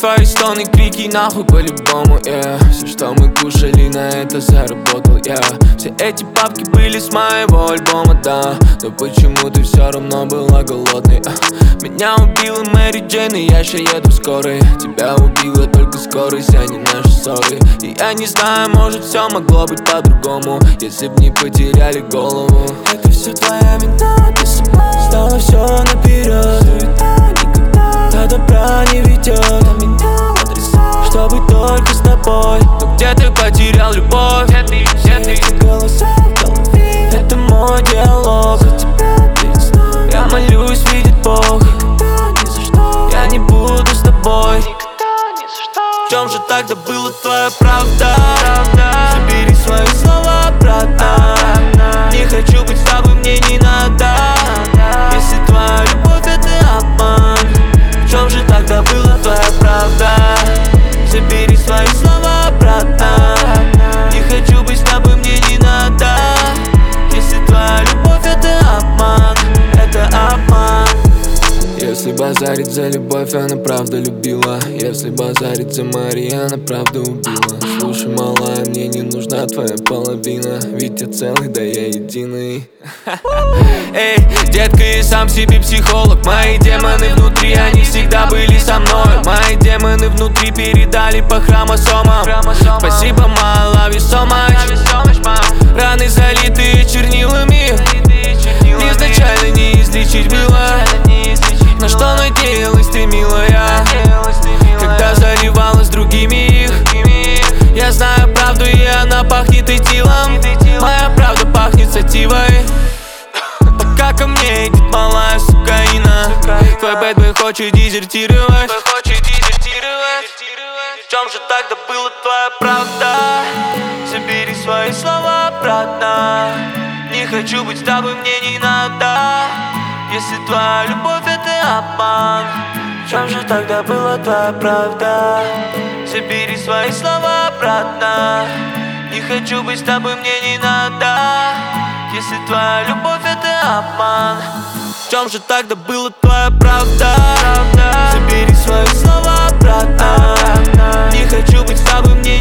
твои стоны, крики, нахуй по-любому, Все, что мы кушали, на это заработал я. Все эти бабки были с моего альбома, да. Но почему ты все равно была голодной? Меня убила Мэри Джейн, и я ща еду в скорой. Тебя убила только скорость, а не наши ссоры. И я не знаю, может все могло быть по-другому, если б не потеряли голову. Это все твоя вина, ты сама знала все наперед. Суета никогда до добра не ведет, а меня потрясает, что быть только с тобой. Но где ты потерял любовь? Все эти голоса в голове, это мой диалог. За тебя перед сном Я молюсь, видит Бог. никогда ни за что Я не буду с тобой. никогда ни за что. В чем же тогда была твоя правда? Забери свои слова обратно. Не хочу быть с тобой, мне не надо. Если твоя любовь это обман, в чем же тогда была твоя правда? Забери свои слова обратно. Не хочу быть с тобой, мне не надо. Если твоя любовь это обман, это обман. Если базарить за любовь, она правда любила. Если базарить за Мари, она правда убила. Слушай, малая, мне не нужна твоя половина, ведь я целый, да я единый. Эй, детка, я сам себе психолог. Мои демоны внутри, они всегда были со мной. Мои демоны внутри передали по хромосомам. Спасибо, my love you so much. Раны залитые чернилами, изначально не излечить было. На что надеялась ты, милая, когда заливалась другими их? Я знаю правду, и она пахнет этилом. Моя правда пахнет сативой. Пока ко мне идет малая сукаина, твой бэтбой хочет дезертировать. В чем же тогда была твоя правда? Забери свои слова обратно. Не хочу быть с тобой, мне не надо. Если твоя любовь это обман, в чем же тогда была твоя правда? Забери свои слова обратно. Не хочу быть с тобой, мне не надо. Если твоя любовь это обман, в чем же тогда была твоя правда? Забери свои слова обратно. Не хочу быть с тобой, мне